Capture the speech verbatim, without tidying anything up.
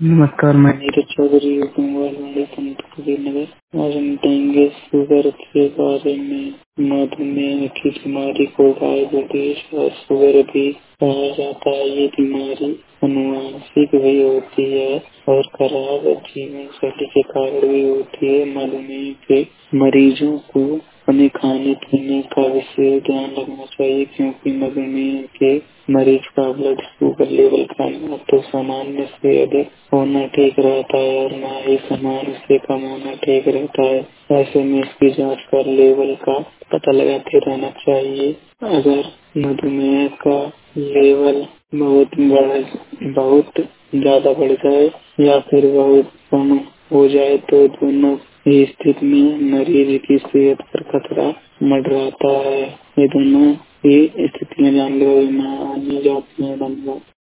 नमस्कार, मैं नीरज चौधरी कुंभलवाड़ी संतकबीर नगर। आज हम बताएंगे शुगर के बारे में। मधुमेह की बीमारी को डायबिटीज और शुगर भी कहा जाता है। ये बीमारी अनुवांशिक भी होती है और खराब जीवन शैली के कारण भी होती है। मधुमेह के मरीजों को अपने खाने पीने का विशेष ध्यान रखना चाहिए, क्योंकि मधुमेह के मरीज का ब्लड शुगर लेवल कम तो सामान्य से अधिक होना ठीक रहता है और ना ही सामान्य से कम होना ठीक रहता है। ऐसे में इसकी जांच कर लेवल का पता लगाते रहना चाहिए। अगर मधुमेह का लेवल बहुत बढ़ बहुत ज्यादा बढ़ जाए या फिर बहुत कम हो जाए तो दोनों ही स्थिति में मरीज की सेहत पर खतरा मंडराता है। ये दोनों ही स्थितियाँ जानलेवा बीमारी जाती है। धन्यवाद।